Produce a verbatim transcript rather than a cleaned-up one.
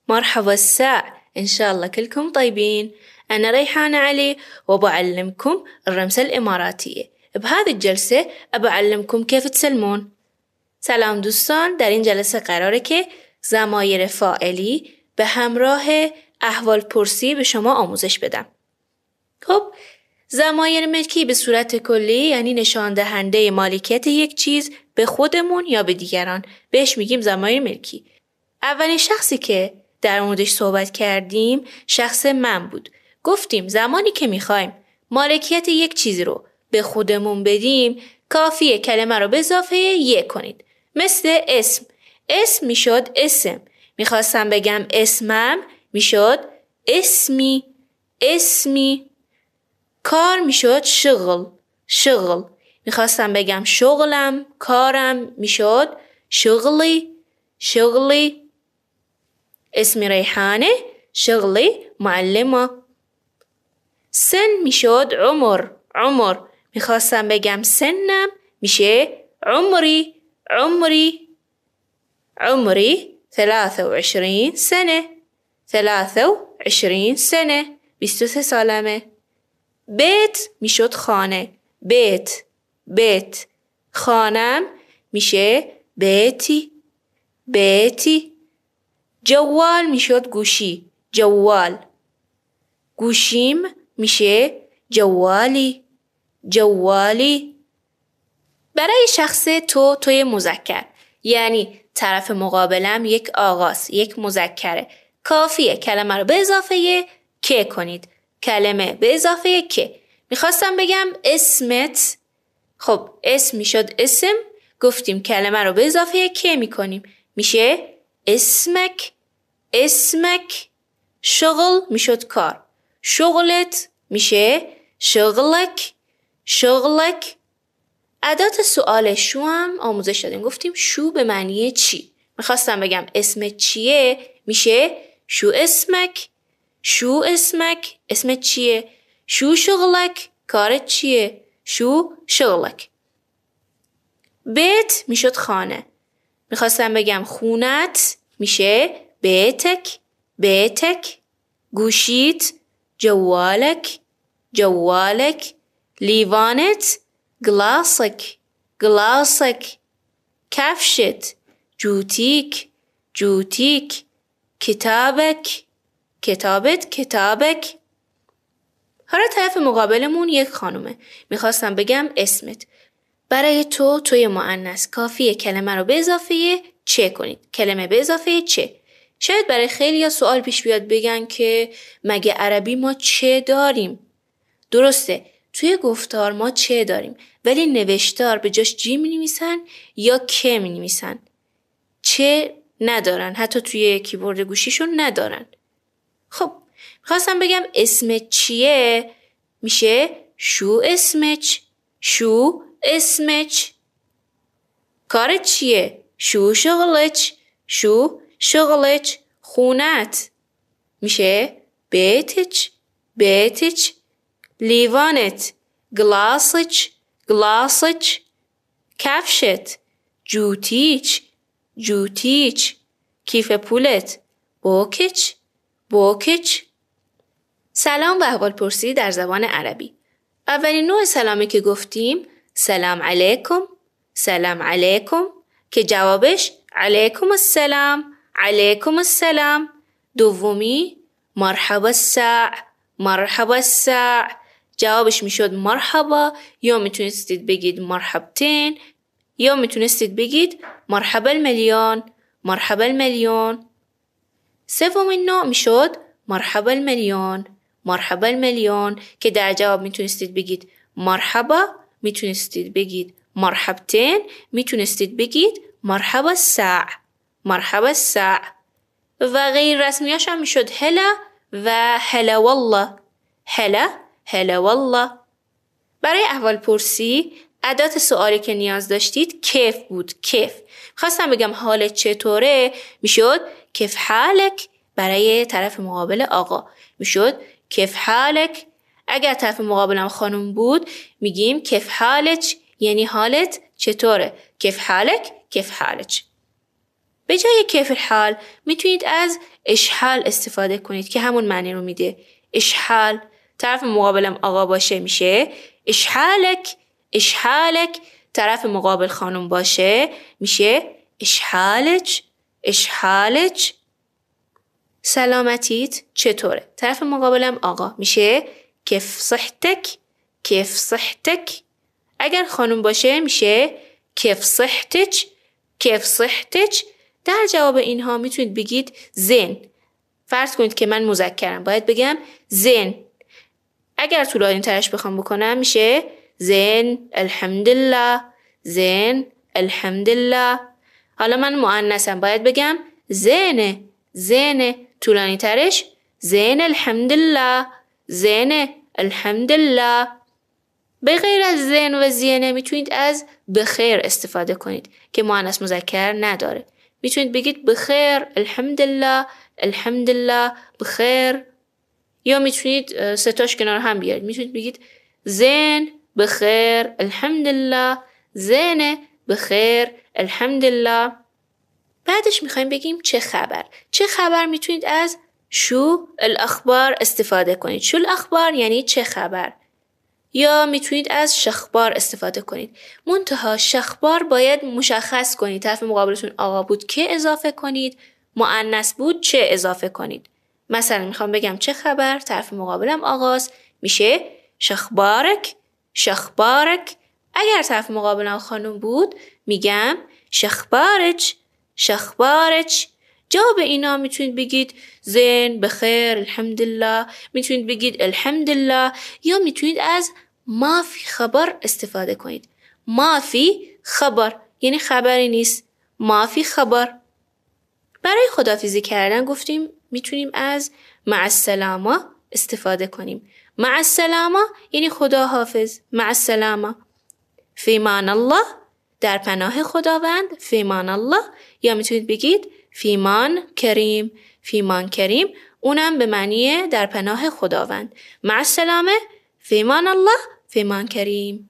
مرحبا الساع، إن شاء الله كلكم طيبين. أنا ريحانة علي وبعلمكم الرمسة الإماراتية. بهذه الجلسة أبعلمكم كيف تسلمون. سلام دوستان، در این جلسه قراره که ضمایر فاعلی به همراه احوال پرسی به شما آموزش بدم. خب ضمایر ملکی به صورت کلی یعنی نشان دهنده مالکیت یک چیز به خودمون یا به دیگران، بهش میگیم ضمایر ملکی. اولین شخصی که در موردش صحبت کردیم شخص من بود. گفتیم زمانی که میخوایم مالکیت یک چیز رو به خودمون بدیم کافیه کلمه رو به اضافه یک کنید. مثل اسم. اسم میشد اسم. میخواستم بگم اسمم میشد اسمی. اسمی. کار میشد شغل. شغل. میخواستم بگم شغلم، کارم میشد شغلی. شغلی. اسمی ریحانه، شغلی معلمه. سن میشد عمر. عمر. میخواستم بگم سنم میشه عمری. عمری. عمری ثلاثة وعشرين سنة. ثلاثة وعشرين سنة. بیست و سه سالمه. بیت میشد خانه. بیت. بیت. خانم میشه بیتی. بیتی. جوال میشد گوشی. جوال. گوشیم میشه جوالی. جوالی. برای شخص تو توی مذکر یعنی طرف مقابلم یک آقاست، یک مذکره، کافیه کلمه رو به اضافه که کنید. کلمه به اضافه که. میخواستم بگم اسمت. خب اسم میشد اسم. گفتیم کلمه رو به اضافه که میکنیم. میشه اسمک. اسمک. شغل میشد کار. شغلت میشه شغلک. شغلک. ادات سؤال شو هم آموزش دادیم. گفتیم شو به معنی چی. میخواستم بگم اسمت چیه میشه شو اسمک. شو اسمک. اسمت چیه؟ شو شغلک. کارت چیه؟ شو شغلک. بیت میشد خانه. میخواستم بگم خونت میشه بیتک. بیتک. گوشیت جوالک. جوالک. لیوانت گلاسک. گلاسک. کفشت جوتیک. جوتیک. کتابک. کتابت کتابک. حالا طرف مقابلمون یک خانومه. میخواستم بگم اسمت. برای تو توی مؤنث کافیه کلمه رو به اضافه چه کنید. کلمه به اضافه چه. شاید برای خیلی یا سوال پیش بیاد بگن که مگه عربی ما چه داریم؟ درسته. توی گفتار ما چه داریم ولی نوشتار به جاش جی می نویسن یا که می نویسن. چه ندارن. حتی توی کیبورد گوشیشون ندارن. خب خواستم بگم اسمت چیه میشه شو اسمچ. شو اسمچ. کارت چیه؟ شو شغلچ. شو شغلچ. خونت میشه بیتچ. بیتچ. لیوانت گلاسچ. گلاسچ. کفشت جوتیچ. جوتیچ. کیف پولت بوکچ. بوکچ. سلام و احوال پرسی در زبان عربی. اولین نوع سلامی که گفتیم سلام علیکم. سلام علیکم که جوابش علیکم السلام. علیکم السلام. دومی مرحبا الساع. مرحبا الساع. جوابش میشد مرحبا یا میتونستید بگید مرحبتین یا میتونستید بگید مرحبا الملیون. مرحبا الملیون. سومین نوع میشد مرحبا الملیون. مرحبا الملیون که در جواب میتونستید بگید مرحبا، میتونستید بگید مرحبتین، میتونستید بگید مرحبا الساع. مرحبا الساع. و غیر رسمیاش هم میشد هلا و هلا والله. هلا هلا والله. برای احوال پرسی ادات سوالی که نیاز داشتید کیف بود. کیف. خواستم بگم حالت چطوره میشد کیف حالک. برای طرف مقابل آقا میشد کیف حالک. اگر طرف مقابلم خانم بود میگیم کیف حالچ یعنی حالت چطوره. کیف حالک. کیف حالچ. به جای کیف الحال میتونید از اشحال استفاده کنید که همون معنی رو میده. اشحال، طرف مقابلم آقا باشه میشه اشحالک، اشحالک. طرف مقابل خانم باشه میشه اشحالج، اشحالج. سلامتیت چطوره؟ طرف مقابلم آقا میشه کیف صحتک، کیف صحتک. اگر خانم باشه میشه کیف صحتج، کیف صحتج. در جواب اینها میتونید بگید زین. فرض کنید که من مذکرم، باید بگم زین. اگر طولانی ترش بخوام بکنم میشه زین الحمدلله، زین الحمدلله. حالا من مؤنثم، باید بگم زینه، زینه. طولانی ترش زین الحمدلله، زین الحمدلله. به غیر از زین و زینه میتونید از بخیر استفاده کنید که مؤنث مذکر نداره. میتونید بگید بخیر الحمدلله، الحمدلله بخیر. یا میتونید ستاش کنار هم بیارید، میتونید بگید زین بخیر الحمدلله، زین بخیر الحمدلله. بعدش میخوایم بگیم چه خبر. چه خبر میتونید از شو الاخبار استفاده کنید. شو الاخبار یعنی چه خبر. یا میتونید از شخبار استفاده کنید. منتها شخبار باید مشخص کنید. طرف مقابلتون آقا بود که اضافه کنید، مؤنث بود چه اضافه کنید. مثلا میخوام بگم چه خبر، طرف مقابلم آقاست، میشه شخبارک، شخبارک. اگر طرف مقابلم خانم بود میگم شخبارج، شخبارج. جواب اینا میتونید بگید زین بخیر الحمدلله، میتونید بگید الحمدلله، یا میتونید از ما فی خبر استفاده کنید. ما فی خبر یعنی خبری نیست، ما فی خبر. برای خداحافظی کردن گفتیم میتونیم از مع السلامه استفاده کنیم. مع السلامه یعنی خداحافظ، مع السلامه. فی امان الله، در پناه خداوند، فی امان الله. یا میتونید بگید فیمان کریم، فیمان کریم، اونم به معنی در پناه خداوند. مع السلامه، فیمان الله، فیمان کریم.